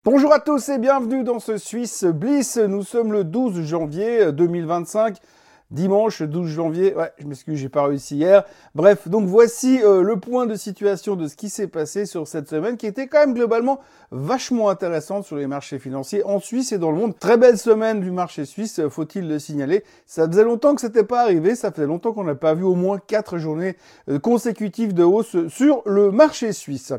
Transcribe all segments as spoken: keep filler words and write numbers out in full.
Bonjour à tous et bienvenue dans ce Swiss Bliss. Nous sommes le douze janvier deux mille vingt-cinq. Dimanche douze janvier, ouais, je m'excuse, j'ai pas réussi hier. Bref, donc voici euh, le point de situation de ce qui s'est passé sur cette semaine qui était quand même globalement vachement intéressante sur les marchés financiers en Suisse et dans le monde. Très belle semaine du marché suisse, faut-il le signaler. Ça faisait longtemps que c'était pas arrivé, ça faisait longtemps qu'on n'a pas vu au moins quatre journées euh, consécutives de hausse sur le marché suisse.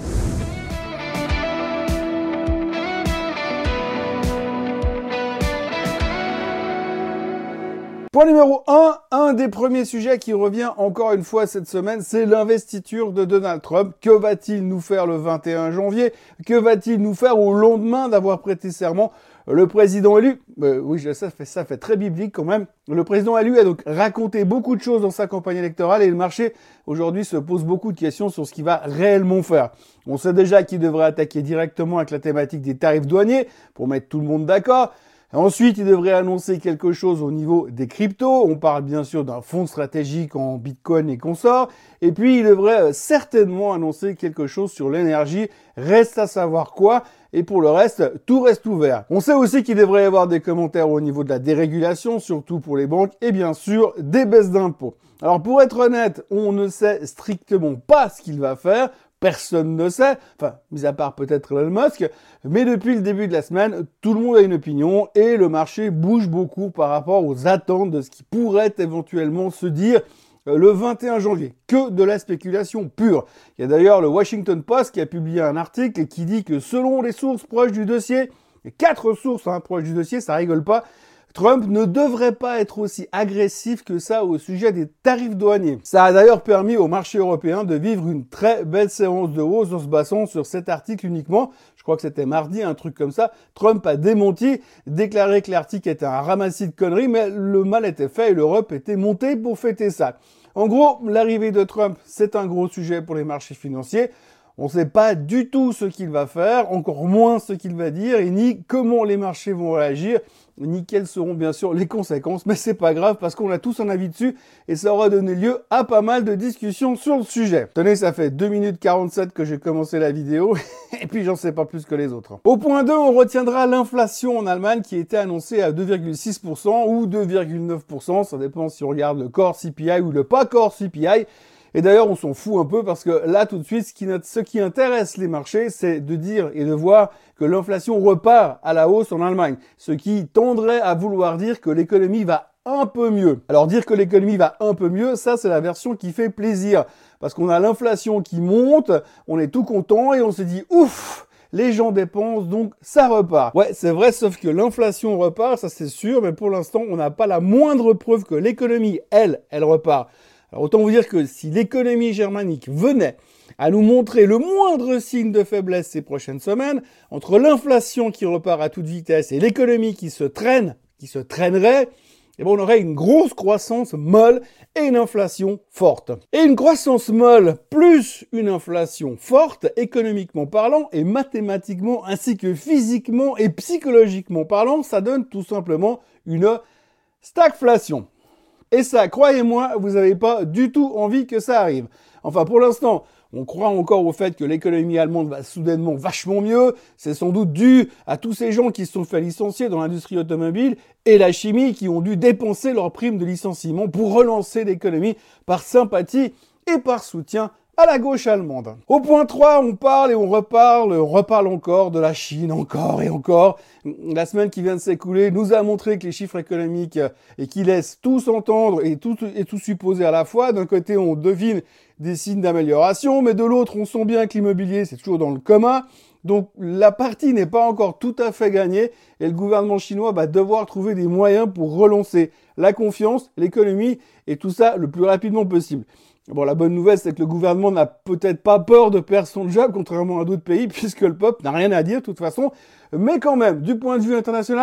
Point numéro un, un des premiers sujets qui revient encore une fois cette semaine, c'est l'investiture de Donald Trump. Que va-t-il nous faire le vingt et un janvier? Que va-t-il nous faire au lendemain d'avoir prêté serment? Le président élu, euh, oui, ça fait, ça fait très biblique quand même. Le président élu a donc raconté beaucoup de choses dans sa campagne électorale et le marché aujourd'hui se pose beaucoup de questions sur ce qu'il va réellement faire. On sait déjà qu'il devrait attaquer directement avec la thématique des tarifs douaniers pour mettre tout le monde d'accord. Ensuite, il devrait annoncer quelque chose au niveau des cryptos. On parle bien sûr d'un fonds stratégique en Bitcoin et consorts. Et puis, il devrait certainement annoncer quelque chose sur l'énergie. Reste à savoir quoi. Et pour le reste, tout reste ouvert. On sait aussi qu'il devrait y avoir des commentaires au niveau de la dérégulation, surtout pour les banques, et bien sûr, des baisses d'impôts. Alors, pour être honnête, on ne sait strictement pas ce qu'il va faire. Personne ne sait, enfin, mis à part peut-être Elon Musk, mais depuis le début de la semaine, tout le monde a une opinion et le marché bouge beaucoup par rapport aux attentes de ce qui pourrait éventuellement se dire le vingt et un janvier. Que de la spéculation pure. Il y a d'ailleurs le Washington Post qui a publié un article qui dit que selon les sources proches du dossier, et quatre sources hein, proches du dossier, ça rigole pas, Trump ne devrait pas être aussi agressif que ça au sujet des tarifs douaniers. Ça a d'ailleurs permis au marché européen de vivre une très belle séance de hausse en se basant sur cet article uniquement. Je crois que c'était mardi, un truc comme ça. Trump a démenti, déclaré que l'article était un ramassis de conneries, mais le mal était fait et l'Europe était montée pour fêter ça. En gros, l'arrivée de Trump, c'est un gros sujet pour les marchés financiers. On ne sait pas du tout ce qu'il va faire, encore moins ce qu'il va dire, et ni comment les marchés vont réagir, ni quelles seront bien sûr les conséquences, mais c'est pas grave parce qu'on a tous un avis dessus et ça aura donné lieu à pas mal de discussions sur le sujet. Tenez, ça fait deux minutes quarante-sept que j'ai commencé la vidéo et puis j'en sais pas plus que les autres. Au point deux, on retiendra l'inflation en Allemagne qui était annoncée à deux virgule six pour cent ou deux virgule neuf pour cent, ça dépend si on regarde le core C P I ou le pas core C P I. Et d'ailleurs, on s'en fout un peu parce que là, tout de suite, ce qui, ce qui intéresse les marchés, c'est de dire et de voir que l'inflation repart à la hausse en Allemagne. Ce qui tendrait à vouloir dire que l'économie va un peu mieux. Alors dire que l'économie va un peu mieux, ça c'est la version qui fait plaisir. Parce qu'on a l'inflation qui monte, on est tout content et on se dit ouf, les gens dépensent, donc ça repart. Ouais, c'est vrai, sauf que l'inflation repart, ça c'est sûr, mais pour l'instant, on n'a pas la moindre preuve que l'économie, elle, elle repart. Alors autant vous dire que si l'économie germanique venait à nous montrer le moindre signe de faiblesse ces prochaines semaines, entre l'inflation qui repart à toute vitesse et l'économie qui se traîne, qui se traînerait, eh ben on aurait une grosse croissance molle et une inflation forte. Et une croissance molle plus une inflation forte, économiquement parlant et mathématiquement ainsi que physiquement et psychologiquement parlant, ça donne tout simplement une stagflation. Et ça, croyez-moi, vous n'avez pas du tout envie que ça arrive. Enfin, pour l'instant, on croit encore au fait que l'économie allemande va soudainement vachement mieux. C'est sans doute dû à tous ces gens qui se sont fait licencier dans l'industrie automobile et la chimie qui ont dû dépenser leurs primes de licenciement pour relancer l'économie par sympathie et par soutien à la gauche allemande. Au point trois, on parle et on reparle, on reparle encore de la Chine, encore et encore. La semaine qui vient de s'écouler nous a montré que les chiffres économiques et qui laissent tout s'entendre et tout, et tout supposer à la fois. D'un côté, on devine des signes d'amélioration, mais de l'autre, on sent bien que l'immobilier, c'est toujours dans le coma. Donc, la partie n'est pas encore tout à fait gagnée et le gouvernement chinois va devoir trouver des moyens pour relancer la confiance, l'économie et tout ça le plus rapidement possible. Bon, la bonne nouvelle, c'est que le gouvernement n'a peut-être pas peur de perdre son job, contrairement à d'autres pays, puisque le peuple n'a rien à dire, de toute façon. Mais quand même, du point de vue international,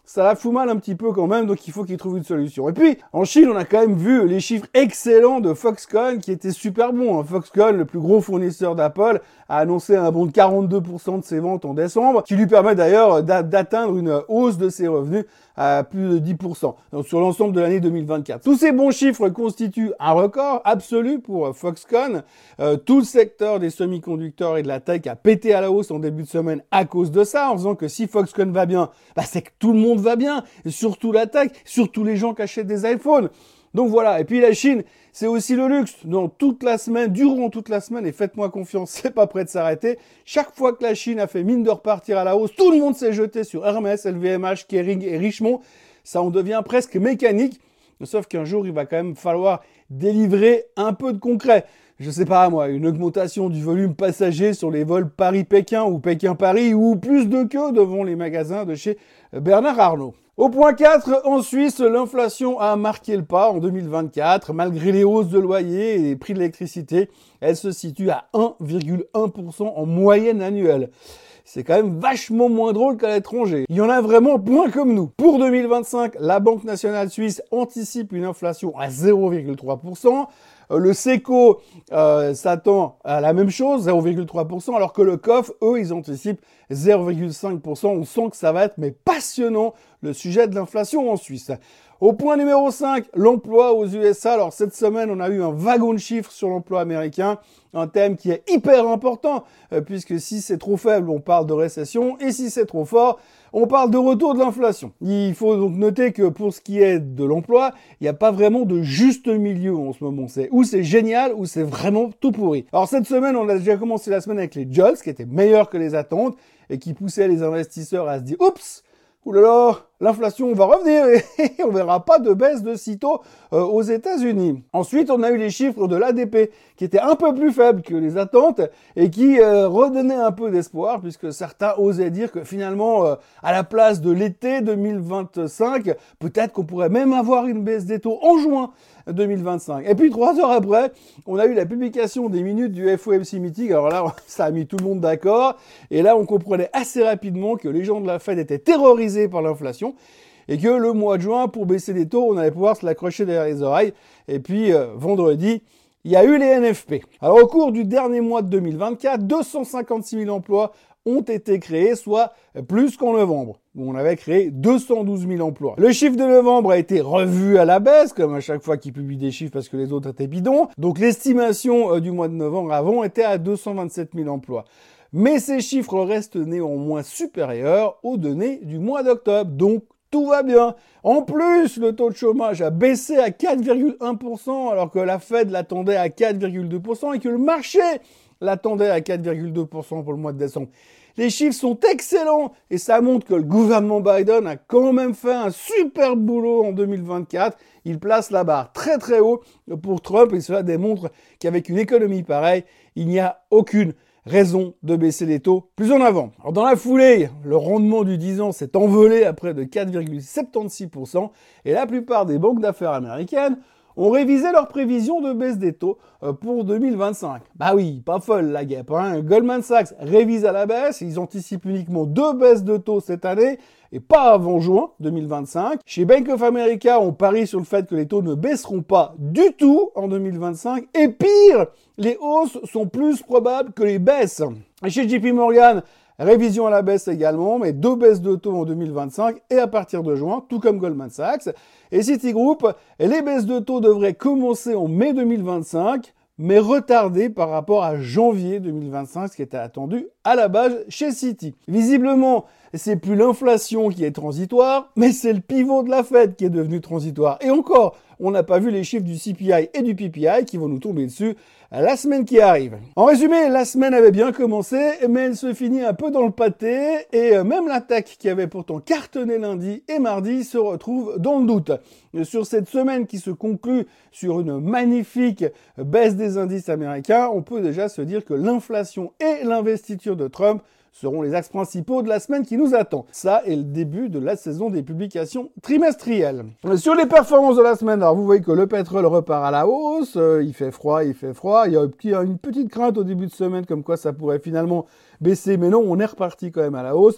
ça la fout mal un petit peu quand même, donc il faut qu'ils trouvent une solution. Et puis, en Chine, on a quand même vu les chiffres excellents de Foxconn, qui étaient super bons. Hein. Foxconn, le plus gros fournisseur d'Apple, a annoncé un bond de quarante-deux pour cent de ses ventes en décembre, qui lui permet d'ailleurs d'atteindre une hausse de ses revenus à plus de dix pour cent donc sur l'ensemble de l'année deux mille vingt-quatre. Tous ces bons chiffres constituent un record absolu pour Foxconn. Euh, tout le secteur des semi-conducteurs et de la tech a pété à la hausse en début de semaine à cause de ça, en faisant que si Foxconn va bien, bah c'est que tout le monde va bien, et surtout la tech, surtout les gens qui achètent des iPhones. Donc voilà, et puis la Chine, c'est aussi le luxe. Dans toute la semaine, durant toute la semaine, et faites-moi confiance, c'est pas prêt de s'arrêter. Chaque fois que la Chine a fait mine de repartir à la hausse, tout le monde s'est jeté sur Hermès, L V M H, Kering et Richemont. Ça en devient presque mécanique. Sauf qu'un jour, il va quand même falloir délivrer un peu de concret. Je sais pas moi, une augmentation du volume passager sur les vols Paris-Pékin ou Pékin-Paris, ou plus de queue devant les magasins de chez Bernard Arnault. Au point quatre, en Suisse, l'inflation a marqué le pas en deux mille vingt-quatre. Malgré les hausses de loyer et les prix de l'électricité, elle se situe à un virgule un pour cent en moyenne annuelle. C'est quand même vachement moins drôle qu'à l'étranger. Il y en a vraiment point comme nous. Pour deux mille vingt-cinq, la Banque nationale suisse anticipe une inflation à zéro virgule trois pour cent. Le SECO euh, s'attend à la même chose, zéro virgule trois pour cent, alors que le C O F, eux, ils anticipent zéro virgule cinq pour cent. On sent que ça va être mais passionnant, le sujet de l'inflation en Suisse. Au point numéro cinq, l'emploi aux U S A. Alors cette semaine, on a eu un wagon de chiffres sur l'emploi américain, un thème qui est hyper important, euh, puisque si c'est trop faible, on parle de récession, et si c'est trop fort, on parle de retour de l'inflation. Il faut donc noter que pour ce qui est de l'emploi, il n'y a pas vraiment de juste milieu en ce moment. C'est ou c'est génial, ou c'est vraiment tout pourri. Alors cette semaine, on a déjà commencé la semaine avec les J O L S, qui étaient meilleurs que les attentes, et qui poussaient les investisseurs à se dire « Oups !» Oulala, l'inflation va revenir et on verra pas de baisse de sitôt euh, aux États-Unis. Ensuite, on a eu les chiffres de l'A D P qui étaient un peu plus faibles que les attentes et qui euh, redonnaient un peu d'espoir puisque certains osaient dire que finalement, euh, à la place de l'été deux mille vingt-cinq, peut-être qu'on pourrait même avoir une baisse des taux en juin deux mille vingt-cinq. Et puis trois heures après, on a eu la publication des minutes du F O M C meeting. Alors là, ça a mis tout le monde d'accord. Et là, on comprenait assez rapidement que les gens de la Fed étaient terrorisés par l'inflation et que le mois de juin, pour baisser les taux, on allait pouvoir se l'accrocher derrière les oreilles. Et puis, euh, vendredi, il y a eu les N F P. Alors, au cours du dernier mois de deux mille vingt-quatre, deux cent cinquante-six mille emplois ont été créés, soit plus qu'en novembre, où on avait créé deux cent douze mille emplois. Le chiffre de novembre a été revu à la baisse, comme à chaque fois qu'ils publient des chiffres parce que les autres étaient bidons. Donc l'estimation du mois de novembre avant était à deux cent vingt-sept mille emplois. Mais ces chiffres restent néanmoins supérieurs aux données du mois d'octobre. Donc tout va bien. En plus, le taux de chômage a baissé à quatre virgule un pour cent alors que la Fed l'attendait à quatre virgule deux pour cent et que le marché l'attendait à quatre virgule deux pour cent pour le mois de décembre. Les chiffres sont excellents et ça montre que le gouvernement Biden a quand même fait un super boulot en deux mille vingt-quatre. Il place la barre très très haut pour Trump et cela démontre qu'avec une économie pareille, il n'y a aucune raison de baisser les taux plus en avant. Alors dans la foulée, le rendement du dix ans s'est envolé à près de quatre virgule soixante-seize pour cent et la plupart des banques d'affaires américaines ont révisé leurs prévisions de baisse des taux pour deux mille vingt-cinq. Bah oui, pas folle la guêpe, hein. Goldman Sachs révise à la baisse, ils anticipent uniquement deux baisses de taux cette année et pas avant juin deux mille vingt-cinq. Chez Bank of America, on parie sur le fait que les taux ne baisseront pas du tout en deux mille vingt-cinq et pire, les hausses sont plus probables que les baisses. Et chez J P Morgan, révision à la baisse également, mais deux baisses de taux en deux mille vingt-cinq et à partir de juin, tout comme Goldman Sachs. Et Citigroup, les baisses de taux devraient commencer en mai deux mille vingt-cinq, mais retardées par rapport à janvier deux mille vingt-cinq, ce qui était attendu à la base chez Citi. Visiblement, c'est plus l'inflation qui est transitoire, mais c'est le pivot de la Fed qui est devenu transitoire. Et encore, on n'a pas vu les chiffres du C P I et du P P I qui vont nous tomber dessus la semaine qui arrive. En résumé, la semaine avait bien commencé, mais elle se finit un peu dans le pâté, et même la tech qui avait pourtant cartonné lundi et mardi se retrouve dans le doute. Sur cette semaine qui se conclut sur une magnifique baisse des indices américains, on peut déjà se dire que l'inflation et l'investiture de Trump seront les axes principaux de la semaine qui nous attend. Ça est le début de la saison des publications trimestrielles. Sur les performances de la semaine, alors vous voyez que le pétrole repart à la hausse, euh, il fait froid, il fait froid, il y a une petite crainte au début de semaine comme quoi ça pourrait finalement baisser, mais non, on est reparti quand même à la hausse.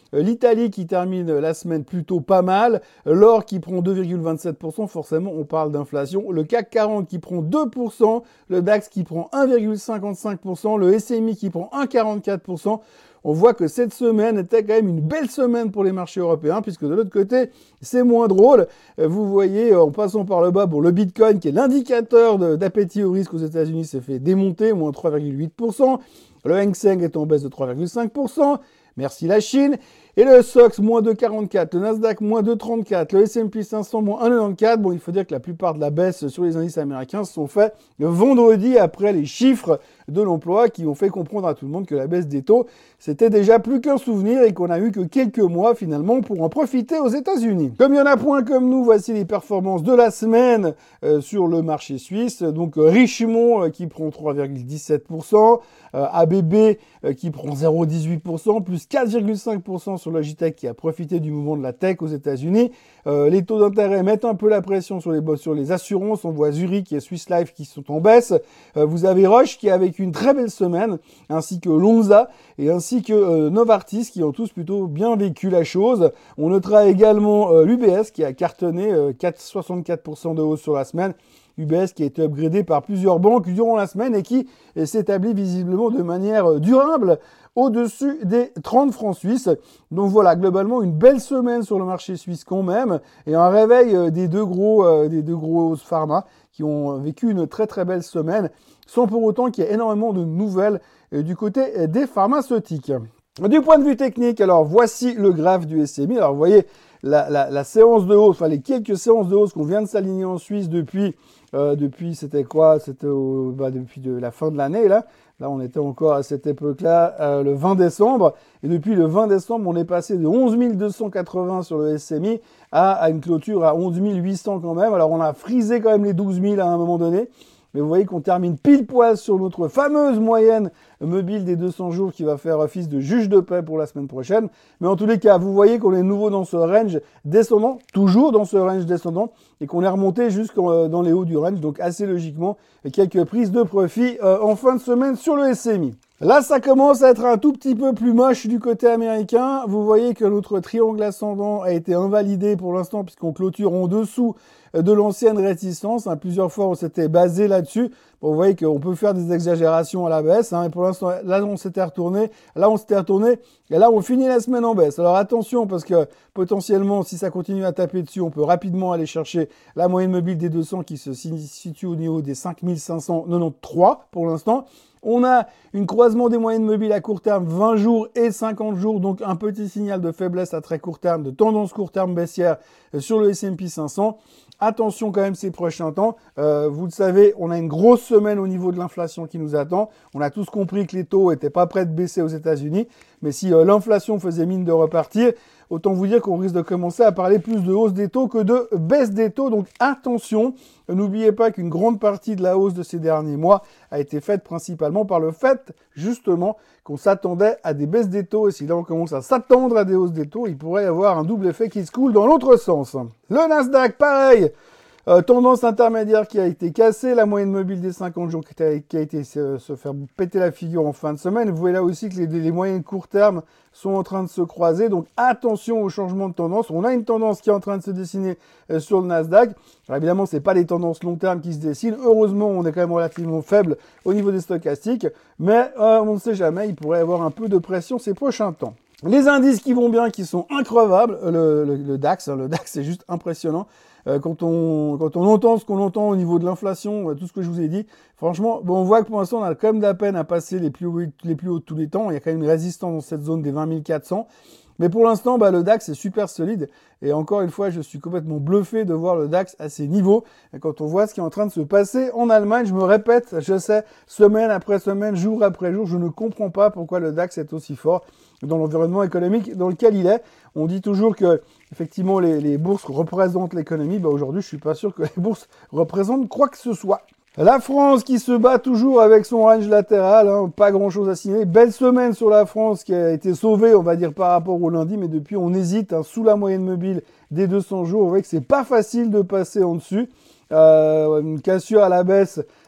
L'Italie qui termine la semaine plutôt pas mal. L'or qui prend deux virgule vingt-sept pour cent. Forcément, on parle d'inflation. Le C A C quarante qui prend deux pour cent. Le DAX qui prend un virgule cinquante-cinq pour cent. Le S M I qui prend un virgule quarante-quatre pour cent. On voit que cette semaine était quand même une belle semaine pour les marchés européens, puisque de l'autre côté, c'est moins drôle. Vous voyez, en passant par le bas, bon, le Bitcoin, qui est l'indicateur d'appétit au risque aux États-Unis, s'est fait démonter, moins trois virgule huit pour cent. Le Hang Seng est en baisse de trois virgule cinq pour cent. Merci la Chine. Et le S O X, moins deux virgule quarante-quatre. Le Nasdaq, moins deux virgule trente-quatre. Le S and P cinq cents, moins un virgule quatre-vingt-quatorze. Bon, il faut dire que la plupart de la baisse sur les indices américains se sont faits le vendredi après les chiffres de l'emploi qui ont fait comprendre à tout le monde que la baisse des taux, c'était déjà plus qu'un souvenir et qu'on a eu que quelques mois finalement pour en profiter aux États-Unis. Comme il y en a point comme nous, voici les performances de la semaine euh, sur le marché suisse. Donc euh, Richemont euh, qui prend trois virgule dix-sept pour cent, euh, A B B euh, qui prend zéro virgule dix-huit pour cent, plus quatre virgule cinq pour cent sur Logitech qui a profité du mouvement de la tech aux États-Unis. Euh, les taux d'intérêt mettent un peu la pression sur les sur les assurances. On voit Zurich et Swiss Life qui sont en baisse. Euh, vous avez Roche qui a vécu une très belle semaine, ainsi que Lonza et ainsi que euh, Novartis qui ont tous plutôt bien vécu la chose. On notera également euh, l'U B S qui a cartonné euh, quatre virgule soixante-quatre pour cent de hausse sur la semaine. U B S qui a été upgradé par plusieurs banques durant la semaine et qui s'établit visiblement de manière durable au-dessus des trente francs suisses. Donc voilà, globalement une belle semaine sur le marché suisse quand même et un réveil des deux gros euh, des deux grosses pharma qui ont vécu une très très belle semaine sans pour autant qu'il y ait énormément de nouvelles euh, du côté des pharmaceutiques. Du point de vue technique, alors voici le graphe du S M I. Alors vous voyez la, la, la séance de hausse, enfin les quelques séances de hausse qu'on vient de s'aligner en Suisse depuis Euh, depuis, c'était quoi? C'était au, bah, depuis de la fin de l'année, là. Là, on était encore à cette époque-là, euh, le vingt décembre. Et depuis le vingt décembre, on est passé de onze mille deux cent quatre-vingts sur le S M I à, à une clôture à onze mille huit cents quand même. Alors, on a frisé quand même les douze mille à un moment donné. Mais vous voyez qu'on termine pile poil sur notre fameuse moyenne mobile des deux cents jours qui va faire office de juge de paix pour la semaine prochaine. Mais en tous les cas, vous voyez qu'on est nouveau dans ce range descendant, toujours dans ce range descendant, et qu'on est remonté jusqu'en dans les hauts du range. Donc assez logiquement, quelques prises de profit euh, en fin de semaine sur le S M I. Là, ça commence à être un tout petit peu plus moche du côté américain. Vous voyez que notre triangle ascendant a été invalidé pour l'instant puisqu'on clôture en dessous de l'ancienne réticence. Hein, plusieurs fois, on s'était basé là-dessus. Bon, vous voyez qu'on peut faire des exagérations à la baisse. Hein, et pour l'instant, là, on s'était retourné. Là, on s'était retourné. Et là, on finit la semaine en baisse. Alors attention, parce que potentiellement, si ça continue à taper dessus, on peut rapidement aller chercher la moyenne mobile des deux cents qui se situe au niveau des cinq mille cinq cent quatre-vingt-treize pour l'instant. On a une croisement des moyennes mobiles à court terme, vingt jours et cinquante jours, donc un petit signal de faiblesse à très court terme, de tendance court terme baissière sur le S and P cinq cents. Attention quand même ces prochains temps. Euh, vous le savez, on a une grosse semaine au niveau de l'inflation qui nous attend. On a tous compris que les taux étaient pas prêts de baisser aux États-Unis, mais si euh, l'inflation faisait mine de repartir, autant vous dire qu'on risque de commencer à parler plus de hausse des taux que de baisse des taux. Donc attention, n'oubliez pas qu'une grande partie de la hausse de ces derniers mois a été faite principalement par le fait justement qu'on s'attendait à des baisses des taux. Et si là on commence à s'attendre à des hausses des taux, il pourrait y avoir un double effet qui se coule dans l'autre sens. Le Nasdaq, pareil. Euh, tendance intermédiaire qui a été cassée, la moyenne mobile des cinquante jours qui a, qui a été se, se faire péter la figure en fin de semaine. Vous voyez là aussi que les, les moyennes court terme sont en train de se croiser. Donc attention au changement de tendance. On a une tendance qui est en train de se dessiner euh, sur le Nasdaq. Alors évidemment, c'est pas les tendances long terme qui se dessinent. Heureusement, on est quand même relativement faible au niveau des stochastiques. Mais euh, on ne sait jamais, il pourrait y avoir un peu de pression ces prochains temps. Les indices qui vont bien, qui sont increvables, le, le, le DAX, hein, le DAX c'est juste impressionnant. Euh, quand on quand on entend ce qu'on entend au niveau de l'inflation, euh, tout ce que je vous ai dit, franchement, bon, on voit que pour l'instant on a quand même de la peine à passer les plus hauts, les plus hauts de tous les temps. Il y a quand même une résistance dans cette zone des vingt mille quatre cents. Mais pour l'instant, bah, le DAX est super solide. Et encore une fois, je suis complètement bluffé de voir le DAX à ces niveaux. Et quand on voit ce qui est en train de se passer en Allemagne, je me répète, je sais, semaine après semaine, jour après jour, je ne comprends pas pourquoi le DAX est aussi fort dans l'environnement économique dans lequel il est. On dit toujours que, effectivement, les, les bourses représentent l'économie. Bah, aujourd'hui, je suis pas sûr que les bourses représentent quoi que ce soit. La France qui se bat toujours avec son range latéral, hein, pas grand chose à signaler. Belle semaine sur la France qui a été sauvée, on va dire, par rapport au lundi, mais depuis on hésite, hein, sous la moyenne mobile des deux cents jours. Vous voyez que c'est pas facile de passer en dessus. Euh, une cassure à la baisse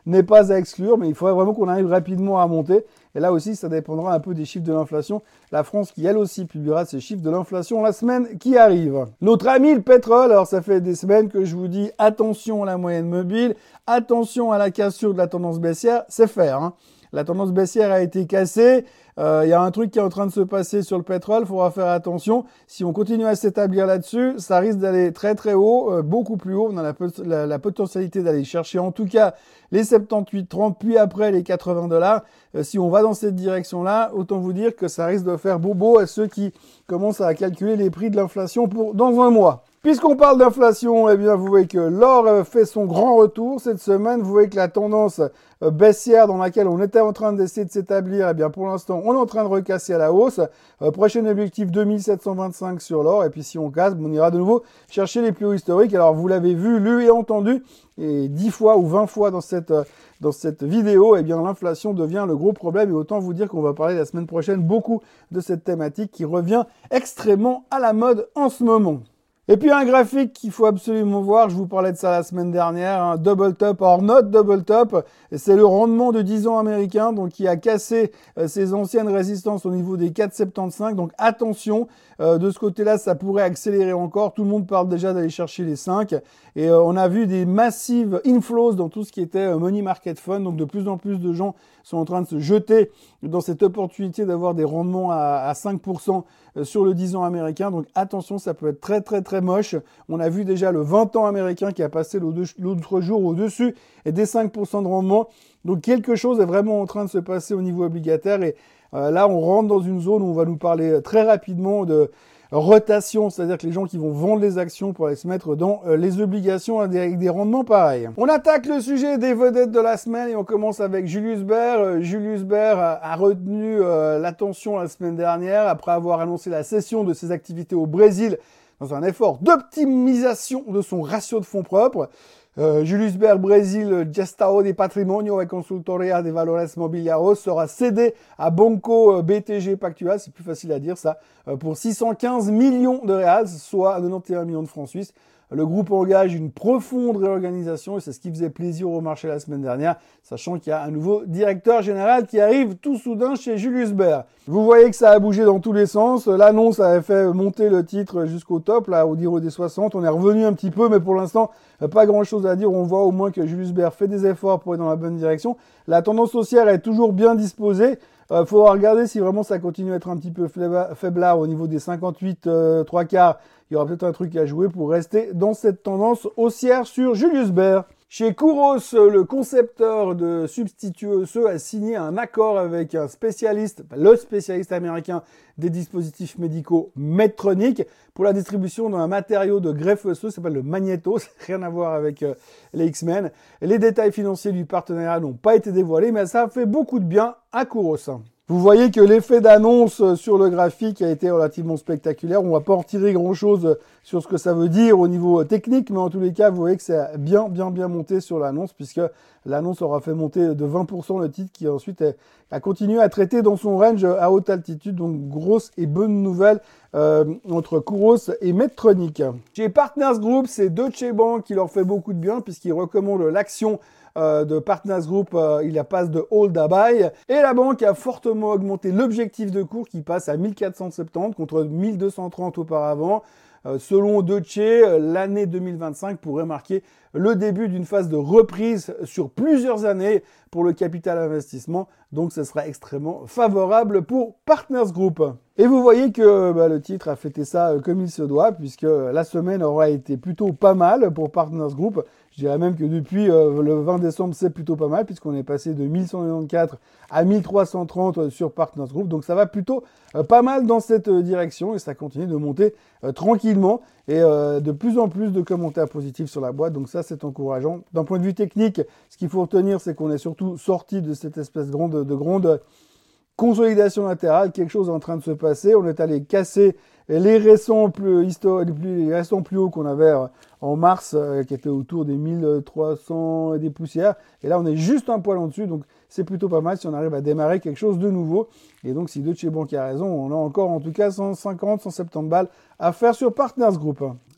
n'est pas à exclure, mais il faudrait vraiment qu'on arrive rapidement à monter. Et là aussi, ça dépendra un peu des chiffres de l'inflation. La France qui, elle aussi, publiera ses chiffres de l'inflation la semaine qui arrive. Notre ami le pétrole, alors ça fait des semaines que je vous dis attention à la moyenne mobile, attention à la cassure de la tendance baissière, c'est faire, hein. La tendance baissière a été cassée. Il euh, y a un truc qui est en train de se passer sur le pétrole. Il faudra faire attention. Si on continue à s'établir là-dessus, ça risque d'aller très très haut, euh, beaucoup plus haut. On a la, la, la potentialité d'aller chercher en tout cas les soixante-dix-huit trente, puis après les quatre-vingts dollars. Euh, si on va dans cette direction-là, autant vous dire que ça risque de faire bobo à ceux qui commencent à calculer les prix de l'inflation pour dans un mois. Puisqu'on parle d'inflation, eh bien, vous voyez que l'or fait son grand retour cette semaine. Vous voyez que la tendance baissière dans laquelle on était en train d'essayer de s'établir, eh bien, pour l'instant, on est en train de recasser à la hausse. Euh, prochain objectif, deux mille sept cent vingt-cinq sur l'or. Et puis, si on casse, on ira de nouveau chercher les plus hauts historiques. Alors, vous l'avez vu, lu et entendu, et dix fois ou vingt fois dans cette, dans cette vidéo, eh bien, l'inflation devient le gros problème. Et autant vous dire qu'on va parler la semaine prochaine beaucoup de cette thématique qui revient extrêmement à la mode en ce moment. Et puis un graphique qu'il faut absolument voir, je vous parlais de ça la semaine dernière, un double top or not double top, c'est le rendement de dix ans américain, donc qui a cassé euh, ses anciennes résistances au niveau des quatre virgule soixante-quinze, donc attention, euh, de ce côté-là ça pourrait accélérer encore, tout le monde parle déjà d'aller chercher les cinq, et euh, on a vu des massives inflows dans tout ce qui était euh, money market fund, donc de plus en plus de gens sont en train de se jeter dans cette opportunité d'avoir des rendements à, à cinq pour cent sur le dix ans américain, donc attention, ça peut être très très très moche. On a vu déjà le vingt ans américain qui a passé l'autre jour au-dessus et des cinq pour cent de rendement, donc quelque chose est vraiment en train de se passer au niveau obligataire, et euh, là on rentre dans une zone où on va nous parler très rapidement de rotation, c'est-à-dire que les gens qui vont vendre les actions pour aller se mettre dans euh, les obligations avec des rendements pareils. On attaque le sujet des vedettes de la semaine et on commence avec Julius Baer. Euh, Julius Baer a, a retenu euh, l'attention la semaine dernière après avoir annoncé la cession de ses activités au Brésil dans un effort d'optimisation de son ratio de fonds propres. Euh, Julius Baer Brésil Gestão de Patrimonio et Consultoria de Valores Mobiliaros sera cédé à Banco B T G Pactual, c'est plus facile à dire ça, euh, pour six cent quinze millions de reals, soit quatre-vingt-onze millions de francs suisses. Le groupe engage une profonde réorganisation et c'est ce qui faisait plaisir au marché la semaine dernière, sachant qu'il y a un nouveau directeur général qui arrive tout soudain chez Julius Baer. Vous voyez que ça a bougé dans tous les sens. L'annonce avait fait monter le titre jusqu'au top, là, au dire des soixante. On est revenu un petit peu, mais pour l'instant, pas grand chose à dire. On voit au moins que Julius Baer fait des efforts pour aller dans la bonne direction. La tendance haussière est toujours bien disposée. Il euh, faudra regarder si vraiment ça continue à être un petit peu faiblard au niveau des cinquante-huit euh, trois quarts. Il y aura peut-être un truc à jouer pour rester dans cette tendance haussière sur Julius Baer. Chez Kouros, le concepteur de substituts osseux a signé un accord avec un spécialiste, le spécialiste américain des dispositifs médicaux Medtronic, pour la distribution d'un matériau de greffe osseuse, ça s'appelle le Magneto, ça n'a rien à voir avec euh, les X-Men. Les détails financiers du partenariat n'ont pas été dévoilés, mais ça a fait beaucoup de bien à Kouros. Vous voyez que l'effet d'annonce sur le graphique a été relativement spectaculaire. On va pas en retirer grand chose sur ce que ça veut dire au niveau technique, mais en tous les cas, vous voyez que c'est bien, bien, bien monté sur l'annonce, puisque l'annonce aura fait monter de vingt pour cent le titre qui ensuite a continué à traiter dans son range à haute altitude. Donc, grosse et bonne nouvelle euh, entre Kouros et Medtronic. Chez Partners Group, c'est Deutsche Bank qui leur fait beaucoup de bien, puisqu'ils recommandent l'action Euh, de Partners Group, euh, il la passe de hold à buy, et la banque a fortement augmenté l'objectif de cours qui passe à mille quatre cent soixante-dix contre mille deux cent trente auparavant. Euh, selon Deutsche, l'année deux mille vingt-cinq pourrait marquer le début d'une phase de reprise sur plusieurs années pour le capital investissement, donc ce sera extrêmement favorable pour Partners Group. Et vous voyez que bah, le titre a fêté ça euh, comme il se doit, puisque la semaine aura été plutôt pas mal pour Partners Group. Je dirais même que depuis euh, le vingt décembre, c'est plutôt pas mal, puisqu'on est passé de mille cent quatre-vingt-quatorze à mille trois cent trente sur Partners Group. Donc ça va plutôt euh, pas mal dans cette euh, direction, et ça continue de monter euh, tranquillement, et euh, de plus en plus de commentaires positifs sur la boîte. Donc ça, c'est encourageant. D'un point de vue technique, ce qu'il faut retenir, c'est qu'on est surtout sorti de cette espèce de grande, de grande consolidation latérale. Quelque chose est en train de se passer. On est allé casser les récents plus, histori- les plus, les récents plus hauts qu'on avait en mars, euh, qui étaient autour des mille trois cents et des poussières. Et là, on est juste un poil en dessus. Donc, c'est plutôt pas mal si on arrive à démarrer quelque chose de nouveau. Et donc, si Deutsche Bank a raison, on a encore en tout cas cent cinquante, cent soixante-dix balles à faire sur Partners Group.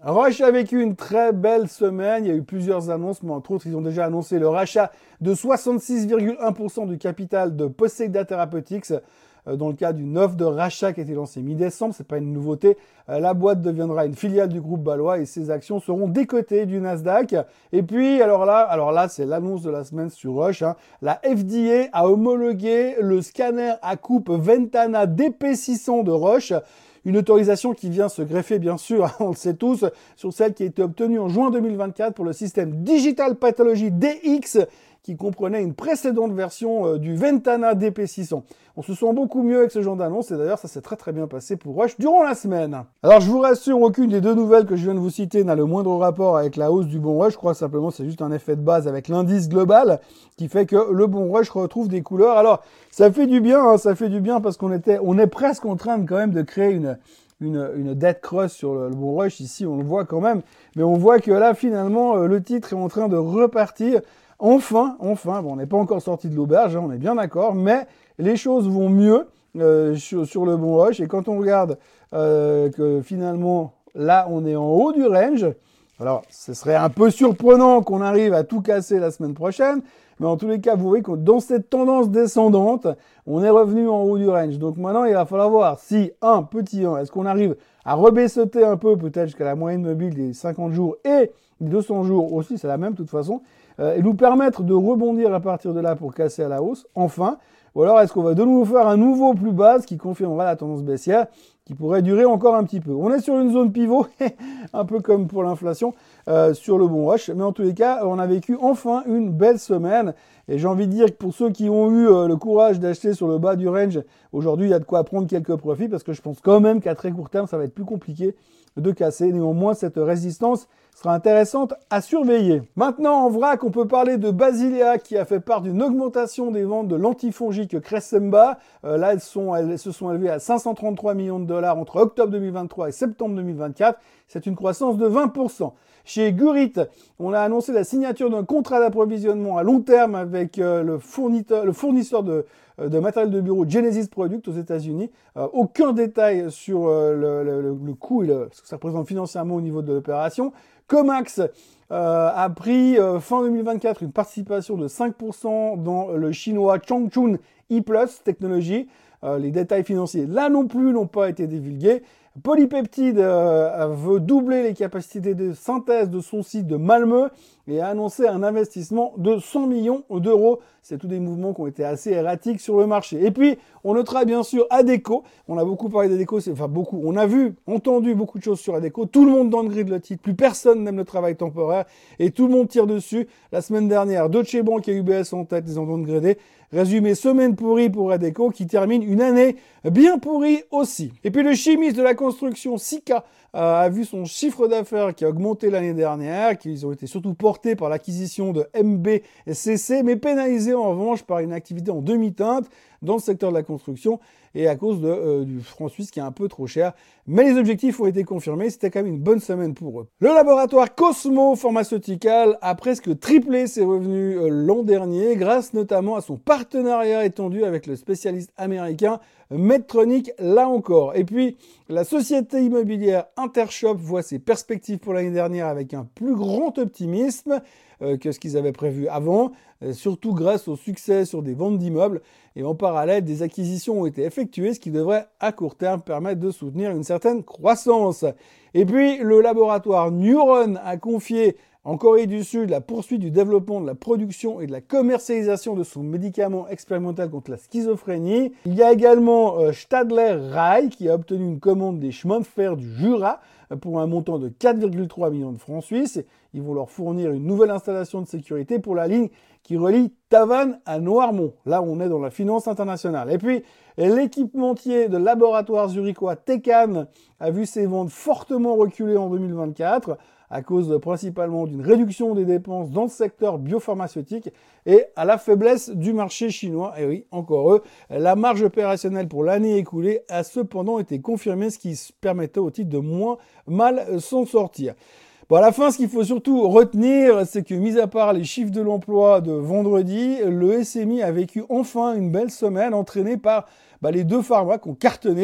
Roche a vécu une très belle semaine. Il y a eu plusieurs annonces, mais entre autres, ils ont déjà annoncé le rachat de soixante-six virgule un pour cent du capital de Poseida Therapeutics euh, dans le cadre d'une offre de rachat qui a été lancée mi-décembre. C'est pas une nouveauté. Euh, la boîte deviendra une filiale du groupe Balois et ses actions seront décotées du Nasdaq. Et puis, alors là, alors là, c'est l'annonce de la semaine sur Roche. Hein. La F D A a homologué le scanner à coupe Ventana D P six cents de Roche. Une autorisation qui vient se greffer, bien sûr, on le sait tous, sur celle qui a été obtenue en juin deux mille vingt-quatre pour le système Digital Pathology D X, qui comprenait une précédente version euh, du Ventana D P six cents. On se sent beaucoup mieux avec ce genre d'annonce, et d'ailleurs, ça s'est très très bien passé pour Roche durant la semaine. Alors, je vous rassure, aucune des deux nouvelles que je viens de vous citer n'a le moindre rapport avec la hausse du bon Roche. Je crois simplement que c'est juste un effet de base avec l'indice global qui fait que le bon Roche retrouve des couleurs. Alors, ça fait du bien, hein, ça fait du bien parce qu'on était, on est presque en train de quand même de créer une Une, une dead cross sur le, le bon Roche. Ici, on le voit quand même. Mais on voit que là, finalement, euh, le titre est en train de repartir. Enfin, enfin, bon, on n'est pas encore sorti de l'auberge, hein, on est bien d'accord, mais les choses vont mieux euh, sur, sur le bon Roche. Et quand on regarde euh, que finalement, là, on est en haut du range, alors, ce serait un peu surprenant qu'on arrive à tout casser la semaine prochaine, mais en tous les cas, vous voyez que dans cette tendance descendante, on est revenu en haut du range. Donc maintenant, il va falloir voir si, un, petit un, est-ce qu'on arrive à rebaissoter un peu, peut-être jusqu'à la moyenne mobile des cinquante jours et des deux cents jours aussi, c'est la même de toute façon, euh, et nous permettre de rebondir à partir de là pour casser à la hausse, enfin. Ou alors, est-ce qu'on va de nouveau faire un nouveau plus bas qui confirmera la tendance baissière, qui pourrait durer encore un petit peu. On est sur une zone pivot, un peu comme pour l'inflation, euh, sur le bon Roche. Mais en tous les cas, on a vécu enfin une belle semaine. Et j'ai envie de dire que pour ceux qui ont eu euh, le courage d'acheter sur le bas du range, aujourd'hui, il y a de quoi prendre quelques profits, parce que je pense quand même qu'à très court terme, ça va être plus compliqué de casser. Néanmoins, cette résistance sera intéressante à surveiller. Maintenant, en vrac, on peut parler de Basilea qui a fait part d'une augmentation des ventes de l'antifongique Cresemba. Euh, là, elles, sont, elles se sont élevées à cinq cent trente-trois millions de dollars entre octobre deux mille vingt-trois et septembre deux mille vingt-quatre. C'est une croissance de vingt pour cent. Chez Gurit, on a annoncé la signature d'un contrat d'approvisionnement à long terme avec euh, le, fournisseur, le fournisseur de, de matériel de bureau Genesis Product aux États-Unis. Euh, aucun détail sur euh, le, le, le coût et le, ce que ça représente financièrement au niveau de l'opération. Comax euh, a pris euh, fin deux mille vingt-quatre une participation de cinq pour cent dans le chinois Changchun E-Plus Technology. Euh, les détails financiers là non plus n'ont pas été divulgués. Polypeptide euh, veut doubler les capacités de synthèse de son site de Malmö et a annoncé un investissement de cent millions d'euros. C'est tous des mouvements qui ont été assez erratiques sur le marché. Et puis, on notera bien sûr Adecco. On a beaucoup parlé d'Adecco, enfin beaucoup. On a vu, entendu beaucoup de choses sur Adecco. Tout le monde downgrade le titre. Plus personne n'aime le travail temporaire et tout le monde tire dessus. La semaine dernière, Deutsche Bank et U B S en tête, les ont downgradés. Résumé, semaine pourrie pour Adecco qui termine une année bien pourrie aussi. Et puis le chimiste de la construction Sika a vu son chiffre d'affaires qui a augmenté l'année dernière, qui ont été surtout portés par l'acquisition de M B C C, mais pénalisés en revanche par une activité en demi-teinte dans le secteur de la construction et à cause de, euh, du franc suisse qui est un peu trop cher. Mais les objectifs ont été confirmés, c'était quand même une bonne semaine pour eux. Le laboratoire Cosmo Pharmaceutical a presque triplé ses revenus euh, l'an dernier, grâce notamment à son partenariat étendu avec le spécialiste américain Medtronic, là encore. Et puis, la société immobilière Intershop voit ses perspectives pour l'année dernière avec un plus grand optimisme euh, que ce qu'ils avaient prévu avant, euh, surtout grâce au succès sur des ventes d'immeubles. Et en parallèle, des acquisitions ont été effectuées, ce qui devrait, à court terme, permettre de soutenir une certaine croissance. Et puis, le laboratoire Neuron a confié en Corée du Sud la poursuite du développement de la production et de la commercialisation de son médicament expérimental contre la schizophrénie. Il y a également euh, Stadler Rail qui a obtenu une commande des chemins de fer du Jura euh, pour un montant de quatre virgule trois millions de francs suisses. Ils vont leur fournir une nouvelle installation de sécurité pour la ligne qui relie Tavannes à Noirmont. Là, on est dans la finance internationale. Et puis, l'équipementier de laboratoire zurichois Tecan a vu ses ventes fortement reculer en deux mille vingt-quatre à cause principalement d'une réduction des dépenses dans le secteur biopharmaceutique et à la faiblesse du marché chinois. Et oui, encore eux, la marge opérationnelle pour l'année écoulée a cependant été confirmée, ce qui permettait au titre de moins mal s'en sortir. Bon, à la fin, ce qu'il faut surtout retenir, c'est que, mis à part les chiffres de l'emploi de vendredi, le S M I a vécu enfin une belle semaine entraînée par bah, les deux pharma qui ont cartonné,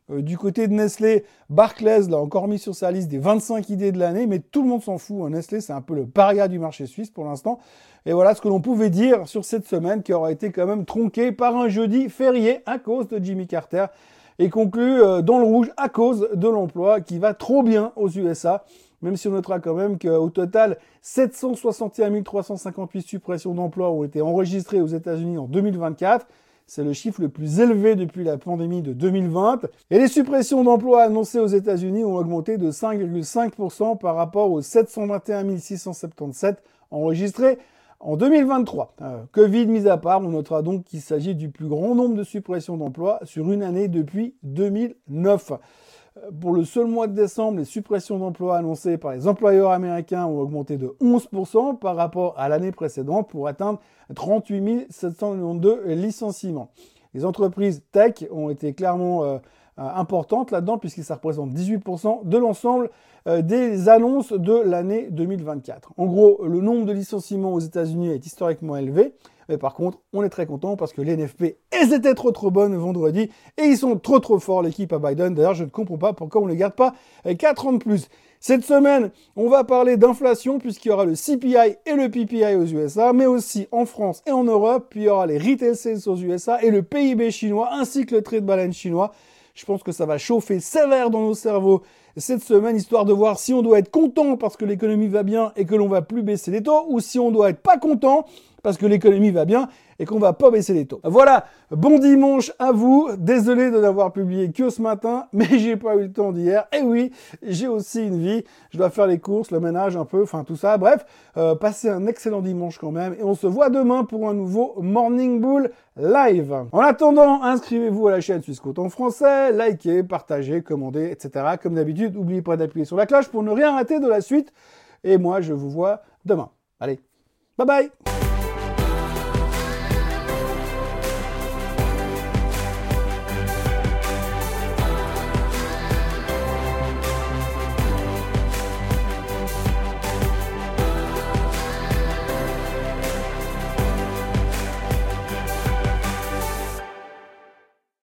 Euh, du côté de Nestlé, Barclays l'a encore mis sur sa liste des vingt-cinq idées de l'année, mais tout le monde s'en fout. Hein. Nestlé, c'est un peu le paria du marché suisse pour l'instant. Et voilà ce que l'on pouvait dire sur cette semaine qui aura été quand même tronquée par un jeudi férié à cause de Jimmy Carter et conclu euh, dans le rouge à cause de l'emploi qui va trop bien aux U S A. Même si on notera quand même qu'au total, sept cent soixante et un mille trois cent cinquante-huit suppressions d'emplois ont été enregistrées aux États-Unis en deux mille vingt-quatre. C'est le chiffre le plus élevé depuis la pandémie de deux mille vingt. Et les suppressions d'emplois annoncées aux États-Unis ont augmenté de cinq virgule cinq pour cent par rapport aux sept cent vingt et un mille six cent soixante-dix-sept enregistrés en deux mille vingt-trois. Euh, Covid mis à part, on notera donc qu'il s'agit du plus grand nombre de suppressions d'emplois sur une année depuis deux mille neuf. Pour le seul mois de décembre, les suppressions d'emplois annoncées par les employeurs américains ont augmenté de onze pour cent par rapport à l'année précédente pour atteindre trente-huit mille sept cent quatre-vingt-douze licenciements. Les entreprises tech ont été clairement euh, importantes là-dedans puisque ça représente dix-huit pour cent de l'ensemble euh, des annonces de l'année deux mille vingt-quatre. En gros, le nombre de licenciements aux États-Unis est historiquement élevé. Mais par contre, on est très content parce que les N F P, elles étaient trop trop bonnes vendredi et ils sont trop trop forts l'équipe à Biden. D'ailleurs, je ne comprends pas pourquoi on ne les garde pas quatre ans de plus. Cette semaine, on va parler d'inflation puisqu'il y aura le C P I et le P P I aux U S A, mais aussi en France et en Europe. Puis il y aura les retail sales aux U S A et le P I B chinois ainsi que le trade balance chinois. Je pense que ça va chauffer sévère dans nos cerveaux cette semaine, histoire de voir si on doit être content parce que l'économie va bien et que l'on va plus baisser les taux, ou si on doit être pas content parce que l'économie va bien et qu'on va pas baisser les taux. Voilà, bon dimanche à vous. Désolé de n'avoir publié que ce matin, mais j'ai pas eu le temps d'hier. Et oui, j'ai aussi une vie. Je dois faire les courses, le ménage un peu, enfin tout ça. Bref, euh, passez un excellent dimanche quand même. Et on se voit demain pour un nouveau Morning Bull Live. En attendant, inscrivez-vous à la chaîne Swissquote en français, likez, partagez, commandez, et cetera. Comme d'habitude, n'oubliez pas d'appuyer sur la cloche pour ne rien rater de la suite. Et moi, je vous vois demain. Allez, bye bye!